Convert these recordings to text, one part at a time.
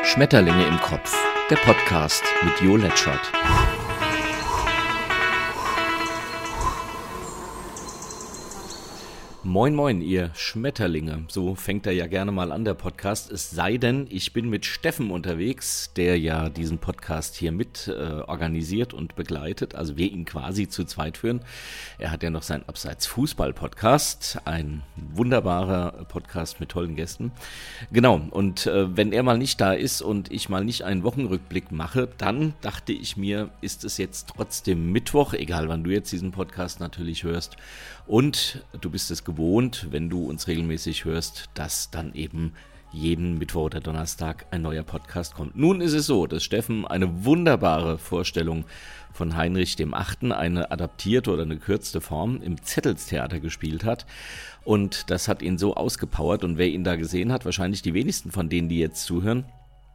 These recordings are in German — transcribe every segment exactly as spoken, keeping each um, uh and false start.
Schmetterlinge im Kopf, der Podcast mit Jo Letschert. Moin moin, ihr Schmetterlinge. So fängt er ja gerne mal an, der Podcast. Es sei denn, ich bin mit Steffen unterwegs, der ja diesen Podcast hier mit äh, organisiert und begleitet. Also wir ihn quasi zu zweit führen. Er hat ja noch seinen Abseits-Fußball-Podcast, ein wunderbarer Podcast mit tollen Gästen. Genau, und äh, wenn er mal nicht da ist und ich mal nicht einen Wochenrückblick mache, dann dachte ich mir, ist es jetzt trotzdem Mittwoch, egal wann du jetzt diesen Podcast natürlich hörst. Und du bist es gewohnt, wenn du uns regelmäßig hörst, dass dann eben jeden Mittwoch oder Donnerstag ein neuer Podcast kommt. Nun ist es so, dass Steffen eine wunderbare Vorstellung von Heinrich dem Achten, eine adaptierte oder eine gekürzte Form, im Zettelstheater gespielt hat. Und das hat ihn so ausgepowert. Und wer ihn da gesehen hat, wahrscheinlich die wenigsten von denen, die jetzt zuhören,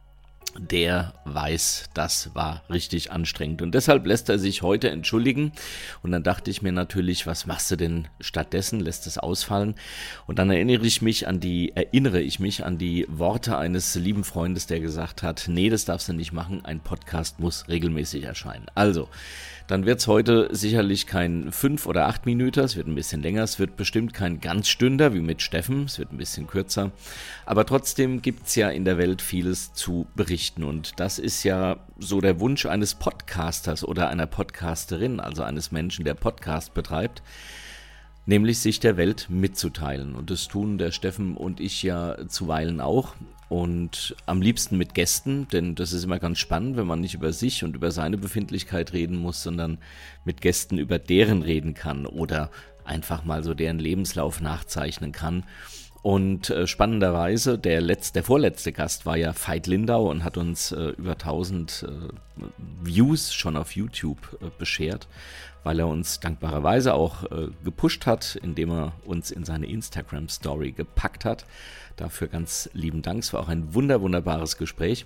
der weiß, das war richtig anstrengend. Und deshalb lässt er sich heute entschuldigen. Und dann dachte ich mir natürlich, was machst du denn stattdessen? Lässt es ausfallen? Und dann erinnere ich mich an die, erinnere ich mich an die Worte eines lieben Freundes, der gesagt hat, nee, das darfst du nicht machen, ein Podcast muss regelmäßig erscheinen. Also, dann wird es heute sicherlich kein fünf oder acht Minuten, es wird ein bisschen länger, es wird bestimmt kein Ganzstünder wie mit Steffen, es wird ein bisschen kürzer, aber trotzdem gibt es ja in der Welt vieles zu berichten und das ist ja so der Wunsch eines Podcasters oder einer Podcasterin, also eines Menschen, der Podcast betreibt, nämlich sich der Welt mitzuteilen und das tun der Steffen und ich ja zuweilen auch. Und am liebsten mit Gästen, denn das ist immer ganz spannend, wenn man nicht über sich und über seine Befindlichkeit reden muss, sondern mit Gästen über deren reden kann oder einfach mal so deren Lebenslauf nachzeichnen kann. Und äh, spannenderweise, der letzte, der vorletzte Gast war ja Veit Lindau und hat uns äh, über tausend äh, Views schon auf YouTube äh, beschert, weil er uns dankbarerweise auch äh, gepusht hat, indem er uns in seine Instagram-Story gepackt hat. Dafür ganz lieben Dank. Es war auch ein wunder, wunderbares Gespräch.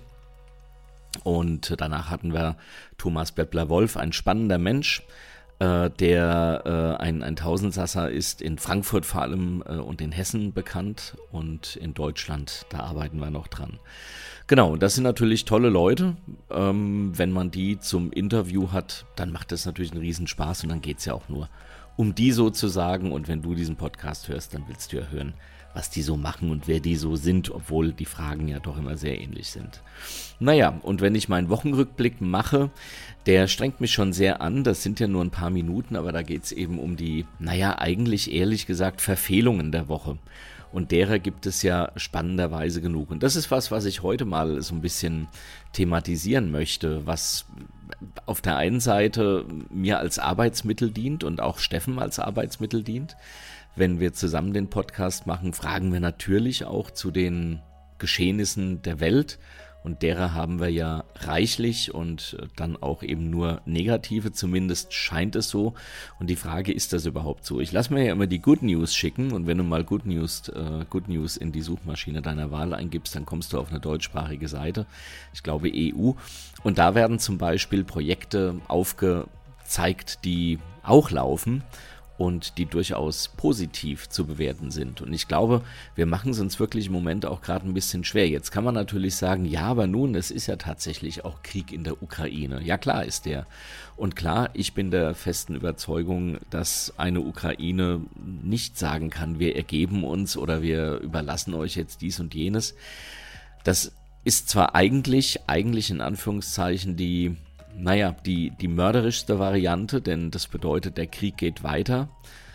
Und danach hatten wir Thomas Beppler-Wolf, ein spannender Mensch, äh, der äh, ein, ein Tausendsasser ist, in Frankfurt vor allem äh, und in Hessen bekannt und in Deutschland, da arbeiten wir noch dran. Genau, das sind natürlich tolle Leute. Ähm, wenn man die zum Interview hat, dann macht das natürlich einen Riesenspaß und dann geht es ja auch nur um die sozusagen. Und wenn du diesen Podcast hörst, dann willst du ja hören, was die so machen und wer die so sind, obwohl die Fragen ja doch immer sehr ähnlich sind. Naja, und wenn ich meinen Wochenrückblick mache, der strengt mich schon sehr an, das sind ja nur ein paar Minuten, aber da geht es eben um die, naja, eigentlich ehrlich gesagt Verfehlungen der Woche. Und derer gibt es ja spannenderweise genug. Und das ist was, was ich heute mal so ein bisschen thematisieren möchte, was auf der einen Seite mir als Arbeitsmittel dient und auch Steffen als Arbeitsmittel dient. Wenn wir zusammen den Podcast machen, fragen wir natürlich auch zu den Geschehnissen der Welt und derer haben wir ja reichlich und dann auch eben nur negative, zumindest scheint es so. Und die Frage, ist das überhaupt so? Ich lasse mir ja immer die Good News schicken und wenn du mal Good News, äh, Good News in die Suchmaschine deiner Wahl eingibst, dann kommst du auf eine deutschsprachige Seite, ich glaube E U, und da werden zum Beispiel Projekte aufgezeigt, die auch laufen und die durchaus positiv zu bewerten sind. Und ich glaube, wir machen es uns wirklich im Moment auch gerade ein bisschen schwer. Jetzt kann man natürlich sagen, ja, aber nun, es ist ja tatsächlich auch Krieg in der Ukraine. Ja, klar ist der. Und klar, ich bin der festen Überzeugung, dass eine Ukraine nicht sagen kann, wir ergeben uns oder wir überlassen euch jetzt dies und jenes. Das ist zwar eigentlich, eigentlich in Anführungszeichen die Naja, die, die mörderischste Variante, denn das bedeutet, der Krieg geht weiter.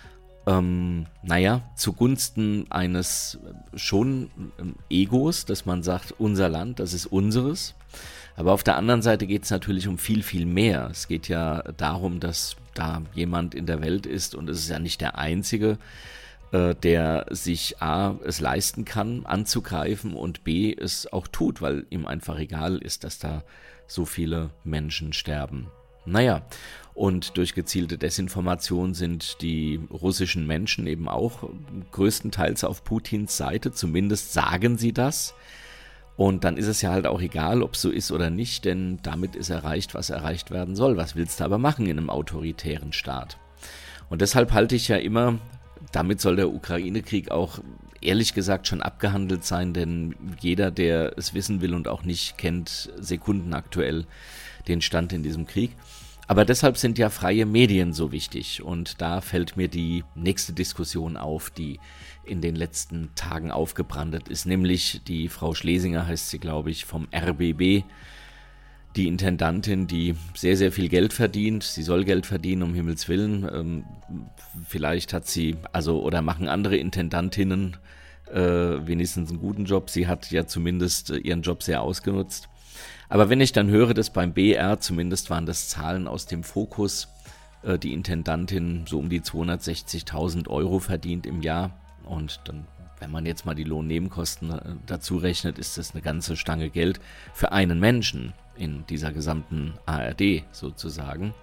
Ähm, naja, zugunsten eines schon ähm, Egos, dass man sagt, unser Land, das ist unseres. Aber auf der anderen Seite geht es natürlich um viel, viel mehr. Es geht ja darum, dass da jemand in der Welt ist und es ist ja nicht der Einzige, äh, der sich A, es leisten kann, anzugreifen und B, es auch tut, weil ihm einfach egal ist, dass da so viele Menschen sterben. Naja, und durch gezielte Desinformation sind die russischen Menschen eben auch größtenteils auf Putins Seite, zumindest sagen sie das. Und dann ist es ja halt auch egal, ob es so ist oder nicht, denn damit ist erreicht, was erreicht werden soll. Was willst du aber machen in einem autoritären Staat? Und deshalb halte ich ja immer damit soll der Ukraine-Krieg auch ehrlich gesagt schon abgehandelt sein, denn jeder, der es wissen will und auch nicht, kennt sekundenaktuell den Stand in diesem Krieg. Aber deshalb sind ja freie Medien so wichtig und da fällt mir die nächste Diskussion auf, die in den letzten Tagen aufgebrandet ist, nämlich die Frau Schlesinger, heißt sie, glaube ich, vom R B B, die Intendantin, die sehr, sehr viel Geld verdient. Sie soll Geld verdienen, um Himmels Willen. Ähm, vielleicht hat sie, also oder machen andere Intendantinnen äh, wenigstens einen guten Job. Sie hat ja zumindest äh, ihren Job sehr ausgenutzt. Aber wenn ich dann höre, dass beim B R, zumindest waren das Zahlen aus dem Fokus, äh, die Intendantin so um die zweihundertsechzigtausend Euro verdient im Jahr und dann, wenn man jetzt mal die Lohnnebenkosten äh, dazu rechnet, ist das eine ganze Stange Geld für einen Menschen in dieser gesamten A R D sozusagen.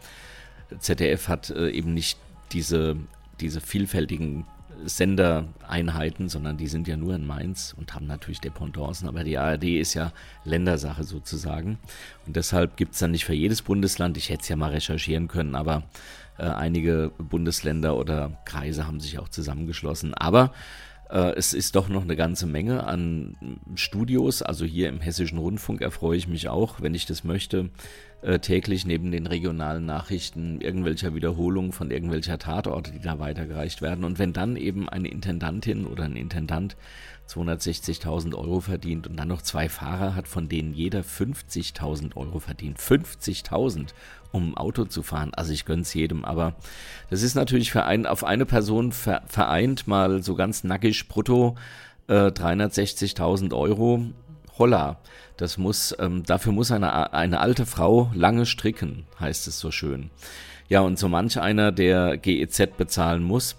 Z D F hat äh, eben nicht diese, diese vielfältigen Sendereinheiten, sondern die sind ja nur in Mainz und haben natürlich Dependancen, aber die A R D ist ja Ländersache sozusagen und deshalb gibt es dann nicht für jedes Bundesland, ich hätte es ja mal recherchieren können, aber äh, einige Bundesländer oder Kreise haben sich auch zusammengeschlossen, aber äh, es ist doch noch eine ganze Menge an Studios, also hier im Hessischen Rundfunk erfreue ich mich auch, wenn ich das möchte, äh, täglich neben den regionalen Nachrichten irgendwelcher Wiederholungen von irgendwelcher Tatorte, die da weitergereicht werden. Und wenn dann eben eine Intendantin oder ein Intendant zweihundertsechzigtausend Euro verdient und dann noch zwei Fahrer hat, von denen jeder fünfzigtausend Euro verdient, fünfzigtausend, um ein Auto zu fahren, also ich gönn's jedem, aber das ist natürlich für ein, auf eine Person ver, vereint, mal so ganz nackig brutto äh, dreihundertsechzigtausend Euro, holla. Das muss, ähm, dafür muss eine, eine alte Frau lange stricken, heißt es so schön. Ja, und so manch einer, der G E Z bezahlen muss,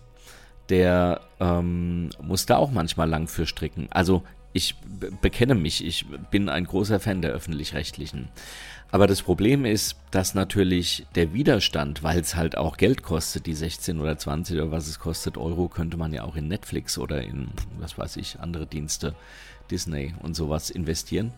der ähm, muss da auch manchmal lang für stricken. Also ich be- bekenne mich, ich bin ein großer Fan der Öffentlich-Rechtlichen. Aber das Problem ist, dass natürlich der Widerstand, weil es halt auch Geld kostet, die sechzehn oder zwanzig oder was es kostet, Euro, könnte man ja auch in Netflix oder in, was weiß ich, andere Dienste, Disney und sowas investieren.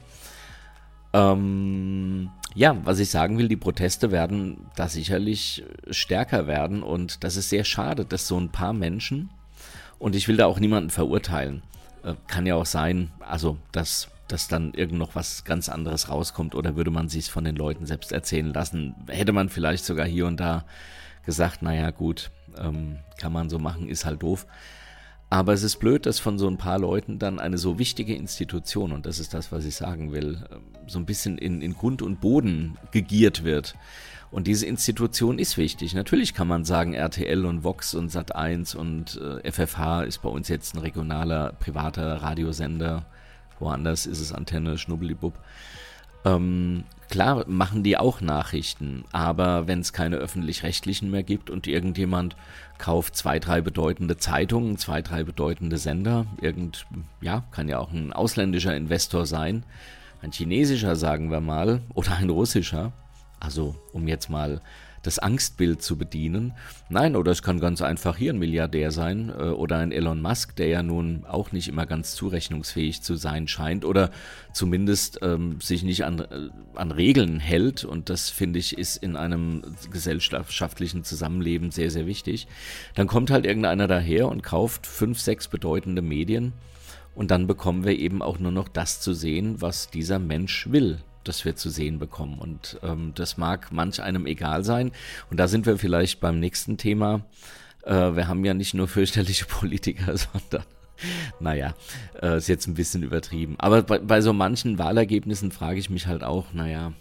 Ähm, ja, was ich sagen will, die Proteste werden da sicherlich stärker werden und das ist sehr schade, dass so ein paar Menschen, und ich will da auch niemanden verurteilen, äh, kann ja auch sein, also dass, dass dann irgend noch was ganz anderes rauskommt oder würde man sich von den Leuten selbst erzählen lassen, hätte man vielleicht sogar hier und da gesagt, naja gut, ähm, kann man so machen, ist halt doof. Aber es ist blöd, dass von so ein paar Leuten dann eine so wichtige Institution, und das ist das, was ich sagen will, so ein bisschen in, in Grund und Boden gegiert wird. Und diese Institution ist wichtig. Natürlich kann man sagen, R T L und Vox und Sat eins und äh, F F H ist bei uns jetzt ein regionaler, privater Radiosender. Woanders ist es Antenne, Schnubbelibub. Ähm, klar machen die auch Nachrichten, aber wenn es keine öffentlich-rechtlichen mehr gibt und irgendjemand kauft zwei, drei bedeutende Zeitungen, zwei, drei bedeutende Sender, irgend, ja, kann ja auch ein ausländischer Investor sein, ein chinesischer, sagen wir mal, oder ein russischer, also um jetzt mal das Angstbild zu bedienen. Nein, oder es kann ganz einfach hier ein Milliardär sein äh, oder ein Elon Musk, der ja nun auch nicht immer ganz zurechnungsfähig zu sein scheint oder zumindest ähm, sich nicht an, äh, an Regeln hält und das, finde ich, ist in einem gesellschaftlichen Zusammenleben sehr, sehr wichtig. Dann kommt halt irgendeiner daher und kauft fünf, sechs bedeutende Medien und dann bekommen wir eben auch nur noch das zu sehen, was dieser Mensch will, das wir zu sehen bekommen. Und ähm, das mag manch einem egal sein. Und da sind wir vielleicht beim nächsten Thema. Äh, wir haben ja nicht nur fürchterliche Politiker, sondern, naja, äh, ist jetzt ein bisschen übertrieben. Aber bei, bei so manchen Wahlergebnissen frage ich mich halt auch, naja,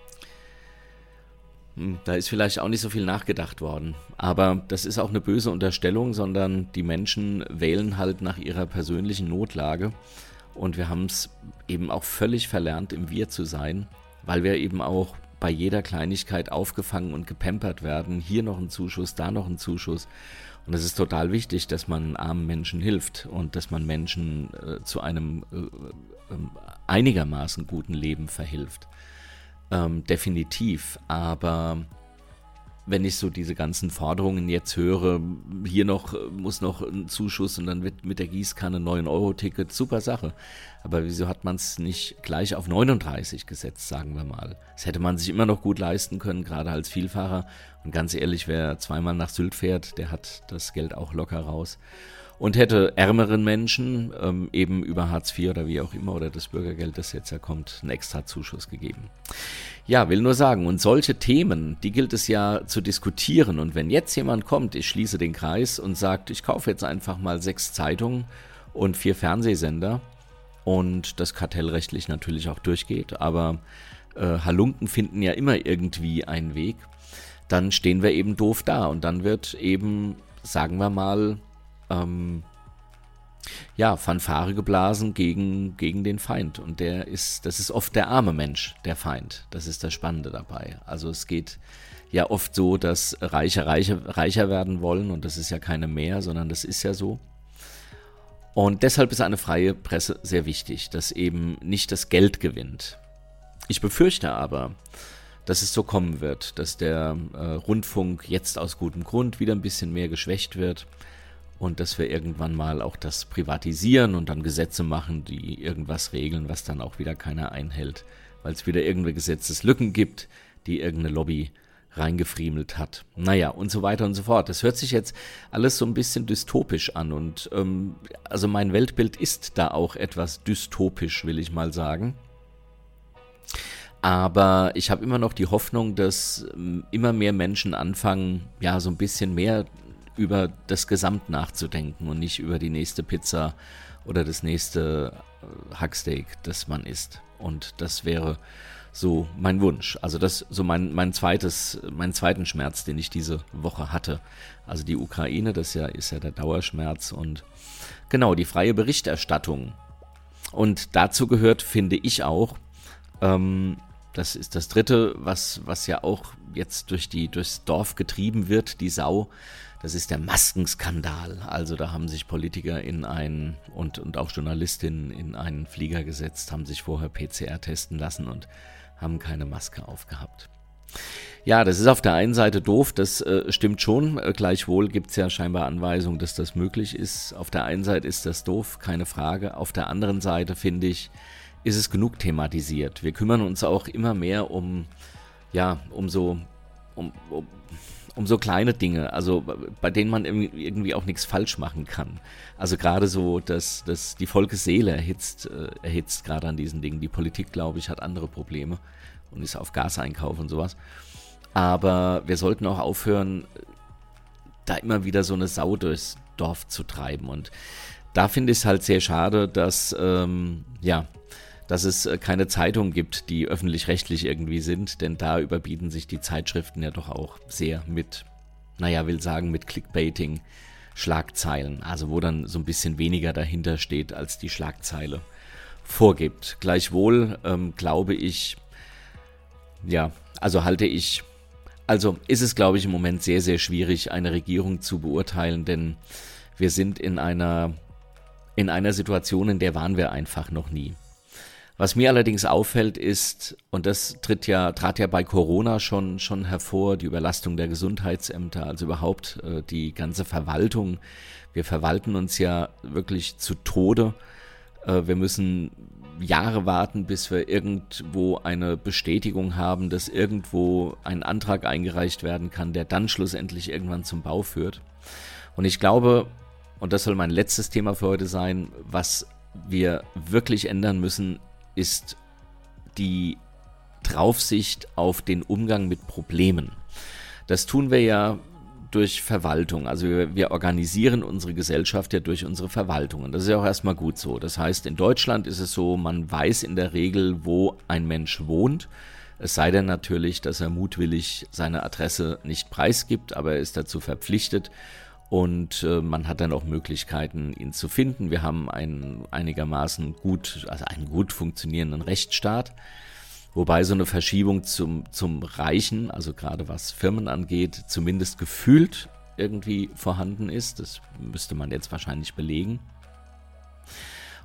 hm, da ist vielleicht auch nicht so viel nachgedacht worden. Aber das ist auch eine böse Unterstellung, sondern die Menschen wählen halt nach ihrer persönlichen Notlage. Und wir haben es eben auch völlig verlernt, im Wir zu sein, weil wir eben auch bei jeder Kleinigkeit aufgefangen und gepampert werden. Hier noch ein Zuschuss, da noch ein Zuschuss. Und es ist total wichtig, dass man armen Menschen hilft und dass man Menschen äh, zu einem äh, äh, einigermaßen guten Leben verhilft. Ähm, definitiv. Aber wenn ich so diese ganzen Forderungen jetzt höre, hier noch muss noch ein Zuschuss und dann wird mit der Gießkanne ein neun Euro Ticket, super Sache. Aber wieso hat man es nicht gleich auf neununddreißig gesetzt, sagen wir mal? Das hätte man sich immer noch gut leisten können, gerade als Vielfahrer. Und ganz ehrlich, wer zweimal nach Sylt fährt, der hat das Geld auch locker raus. Und hätte ärmeren Menschen ähm, eben über Hartz vier oder wie auch immer oder das Bürgergeld, das jetzt ja kommt, einen extra Zuschuss gegeben. Ja, will nur sagen, und solche Themen, die gilt es ja zu diskutieren. Und wenn jetzt jemand kommt, ich schließe den Kreis und sagt, ich kaufe jetzt einfach mal sechs Zeitungen und vier Fernsehsender und das kartellrechtlich natürlich auch durchgeht, aber äh, Halunken finden ja immer irgendwie einen Weg, dann stehen wir eben doof da und dann wird eben, sagen wir mal, ähm, ja, Fanfare geblasen gegen, gegen den Feind. Und der ist, das ist oft der arme Mensch, der Feind. Das ist das Spannende dabei. Also es geht ja oft so, dass Reiche, Reiche reicher werden wollen und das ist ja keine mehr, sondern das ist ja so. Und deshalb ist eine freie Presse sehr wichtig, dass eben nicht das Geld gewinnt. Ich befürchte aber, dass es so kommen wird, dass der äh, Rundfunk jetzt aus gutem Grund wieder ein bisschen mehr geschwächt wird und dass wir irgendwann mal auch das privatisieren und dann Gesetze machen, die irgendwas regeln, was dann auch wieder keiner einhält, weil es wieder irgendwelche Gesetzeslücken gibt, die irgendeine Lobby reingefriemelt hat. Naja, und so weiter und so fort. Das hört sich jetzt alles so ein bisschen dystopisch an und ähm, also mein Weltbild ist da auch etwas dystopisch, will ich mal sagen. Aber ich habe immer noch die Hoffnung, dass ähm, immer mehr Menschen anfangen, ja, so ein bisschen mehr über das Gesamt nachzudenken und nicht über die nächste Pizza oder das nächste äh, Hacksteak, das man isst. Und das wäre so mein Wunsch. Also das so mein mein zweites mein zweiten Schmerz, den ich diese Woche hatte. Also die Ukraine, das ja ist ja der Dauerschmerz und genau die freie Berichterstattung. Und dazu gehört, finde ich auch, ähm, das ist das Dritte, was was ja auch jetzt durch die durchs Dorf getrieben wird, die Sau. Das ist der Maskenskandal. Also da haben sich Politiker in einen und und auch Journalistinnen in einen Flieger gesetzt, haben sich vorher P C R testen lassen und haben keine Maske aufgehabt. Ja, das ist auf der einen Seite doof, das äh, stimmt schon. Äh, gleichwohl gibt es ja scheinbar Anweisungen, dass das möglich ist. Auf der einen Seite ist das doof, keine Frage. Auf der anderen Seite, finde ich, ist es genug thematisiert. Wir kümmern uns auch immer mehr um, ja, um so, um, um, um so kleine Dinge, also bei denen man irgendwie auch nichts falsch machen kann. Also gerade so, dass, dass die Volksseele erhitzt, äh, erhitzt gerade an diesen Dingen. Die Politik, glaube ich, hat andere Probleme und ist auf Gaseinkauf und sowas. Aber wir sollten auch aufhören, da immer wieder so eine Sau durchs Dorf zu treiben. Und da finde ich es halt sehr schade, dass, ähm, ja, dass es keine Zeitung gibt, die öffentlich-rechtlich irgendwie sind, denn da überbieten sich die Zeitschriften ja doch auch sehr mit, naja, will sagen, mit Clickbaiting, Schlagzeilen, also wo dann so ein bisschen weniger dahinter steht, als die Schlagzeile vorgibt. Gleichwohl ähm, glaube ich, ja, also halte ich, also ist es, glaube ich, im Moment sehr, sehr schwierig, eine Regierung zu beurteilen, denn wir sind in einer, in einer Situation, in der waren wir einfach noch nie. Was mir allerdings auffällt ist, und das tritt ja, trat ja bei Corona schon, schon hervor, die Überlastung der Gesundheitsämter, also überhaupt äh, die ganze Verwaltung. Wir verwalten uns ja wirklich zu Tode. Äh, wir müssen Jahre warten, bis wir irgendwo eine Bestätigung haben, dass irgendwo ein Antrag eingereicht werden kann, der dann schlussendlich irgendwann zum Bau führt. Und ich glaube, und das soll mein letztes Thema für heute sein, was wir wirklich ändern müssen, ist die Draufsicht auf den Umgang mit Problemen. Das tun wir ja durch Verwaltung. Also wir, wir organisieren unsere Gesellschaft ja durch unsere Verwaltung. Und das ist ja auch erstmal gut so. Das heißt, in Deutschland ist es so, man weiß in der Regel, wo ein Mensch wohnt. Es sei denn natürlich, dass er mutwillig seine Adresse nicht preisgibt, aber er ist dazu verpflichtet. Und äh, man hat dann auch Möglichkeiten, ihn zu finden. Wir haben einen einigermaßen gut, also einen gut funktionierenden Rechtsstaat, wobei so eine Verschiebung zum, zum Reichen, also gerade was Firmen angeht, zumindest gefühlt irgendwie vorhanden ist. Das müsste man jetzt wahrscheinlich belegen.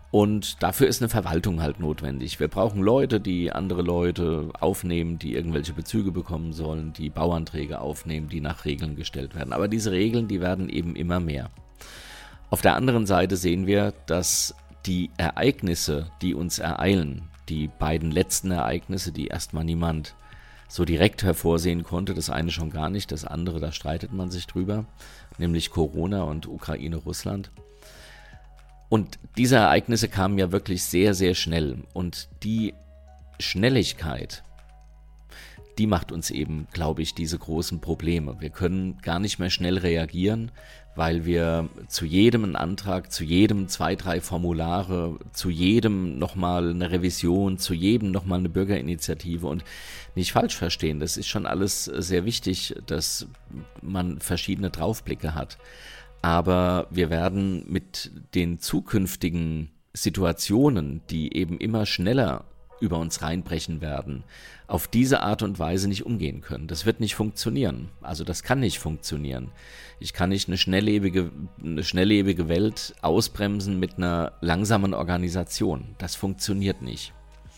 Und dafür ist eine Verwaltung halt notwendig. Wir brauchen Leute, die andere Leute aufnehmen, die irgendwelche Bezüge bekommen sollen, die Bauanträge aufnehmen, die nach Regeln gestellt werden. Aber diese Regeln, die werden eben immer mehr. Auf der anderen Seite sehen wir, dass die Ereignisse, die uns ereilen, die beiden letzten Ereignisse, die erstmal niemand so direkt hervorsehen konnte, das eine schon gar nicht, das andere, da streitet man sich drüber, nämlich Corona und Ukraine-Russland. Und diese Ereignisse kamen ja wirklich sehr, sehr schnell. Und die Schnelligkeit, die macht uns eben, glaube ich, diese großen Probleme. Wir können gar nicht mehr schnell reagieren, weil wir zu jedem einen Antrag, zu jedem zwei, drei Formulare, zu jedem nochmal eine Revision, zu jedem nochmal eine Bürgerinitiative, und nicht falsch verstehen, das ist schon alles sehr wichtig, dass man verschiedene Draufblicke hat. Aber wir werden mit den zukünftigen Situationen, die eben immer schneller über uns reinbrechen werden, auf diese Art und Weise nicht umgehen können. Das wird nicht funktionieren. Also das kann nicht funktionieren. Ich kann nicht eine schnelllebige, eine schnelllebige Welt ausbremsen mit einer langsamen Organisation. Das funktioniert nicht.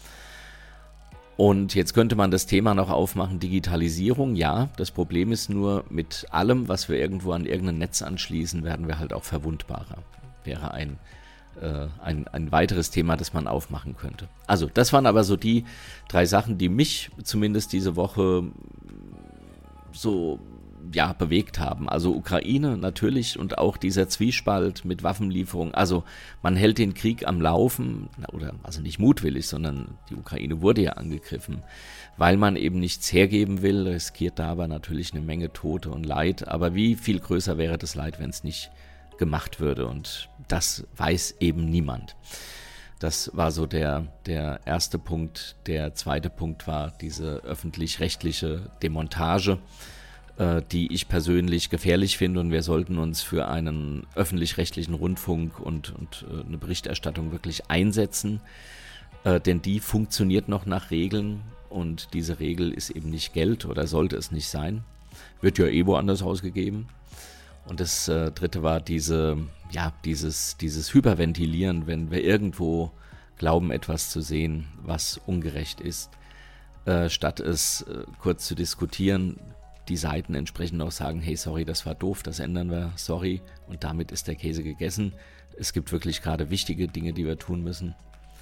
Und jetzt könnte man das Thema noch aufmachen, Digitalisierung. Ja, das Problem ist nur, mit allem, was wir irgendwo an irgendein Netz anschließen, werden wir halt auch verwundbarer. Wäre ein, äh, ein, ein weiteres Thema, das man aufmachen könnte. Also, das waren aber so die drei Sachen, die mich zumindest diese Woche so ja, bewegt haben. Also Ukraine natürlich und auch dieser Zwiespalt mit Waffenlieferungen. Also man hält den Krieg am Laufen, oder also nicht mutwillig, sondern die Ukraine wurde ja angegriffen, weil man eben nichts hergeben will, riskiert da aber natürlich eine Menge Tote und Leid. Aber wie viel größer wäre das Leid, wenn es nicht gemacht würde? Und das weiß eben niemand. Das war so der, der erste Punkt. Der zweite Punkt war diese öffentlich-rechtliche Demontage, die ich persönlich gefährlich finde, und wir sollten uns für einen öffentlich-rechtlichen Rundfunk und, und äh, eine Berichterstattung wirklich einsetzen, äh, denn die funktioniert noch nach Regeln, und diese Regel ist eben nicht Geld, oder sollte es nicht sein, wird ja eh woanders ausgegeben. Und das äh, dritte war diese, ja, dieses, dieses Hyperventilieren, wenn wir irgendwo glauben, etwas zu sehen, was ungerecht ist, äh, statt es äh, kurz zu diskutieren, die Seiten entsprechend auch sagen, hey, sorry, das war doof, das ändern wir, sorry, und damit ist der Käse gegessen. Es gibt wirklich gerade wichtige Dinge, die wir tun müssen.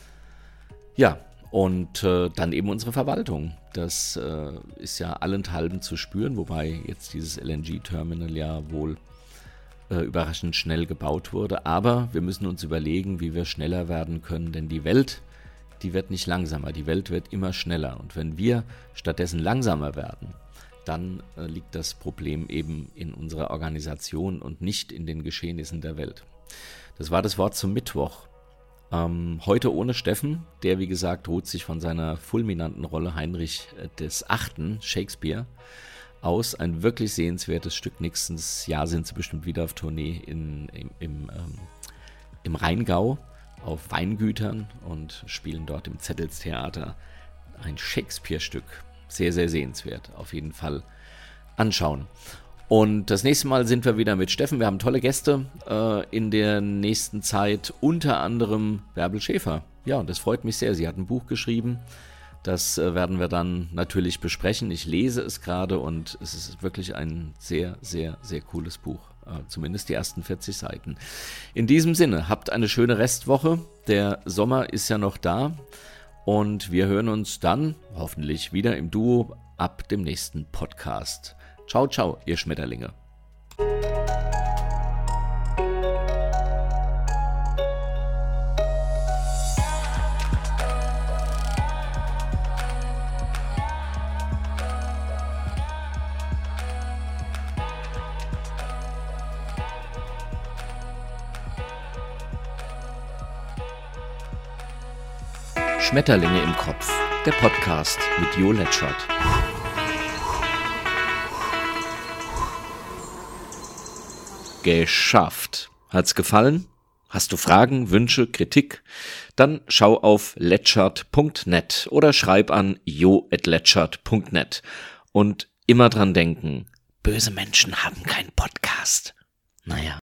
Ja, und äh, dann eben unsere Verwaltung. Das äh, ist ja allenthalben zu spüren, wobei jetzt dieses L N G-Terminal ja wohl äh, überraschend schnell gebaut wurde. Aber wir müssen uns überlegen, wie wir schneller werden können, denn die Welt, die wird nicht langsamer, die Welt wird immer schneller. Und wenn wir stattdessen langsamer werden, dann äh, liegt das Problem eben in unserer Organisation und nicht in den Geschehnissen der Welt. Das war das Wort zum Mittwoch. Ähm, heute ohne Steffen, der wie gesagt ruht sich von seiner fulminanten Rolle Heinrich äh, des Achten, Shakespeare, aus. Ein wirklich sehenswertes Stück. Nächstes Jahr sind sie bestimmt wieder auf Tournee in, im, im, ähm, im Rheingau auf Weingütern und spielen dort im Zettelstheater ein Shakespeare-Stück. Sehr, sehr sehenswert. Auf jeden Fall anschauen. Und das nächste Mal sind wir wieder mit Steffen. Wir haben tolle Gäste äh, in der nächsten Zeit. Unter anderem Bärbel Schäfer. Ja, und das freut mich sehr. Sie hat ein Buch geschrieben. Das äh, werden wir dann natürlich besprechen. Ich lese es gerade und es ist wirklich ein sehr, sehr, sehr cooles Buch. Äh, zumindest die ersten vierzig Seiten. In diesem Sinne, habt eine schöne Restwoche. Der Sommer ist ja noch da. Und wir hören uns dann hoffentlich wieder im Duo ab dem nächsten Podcast. Ciao, ciao, ihr Schmetterlinge. Schmetterlinge im Kopf, der Podcast mit Jo Letschert. Geschafft. Hat's gefallen? Hast du Fragen, Wünsche, Kritik? Dann schau auf letschert punkt net oder schreib an jo at letschert punkt net. Und immer dran denken, böse Menschen haben keinen Podcast. Naja.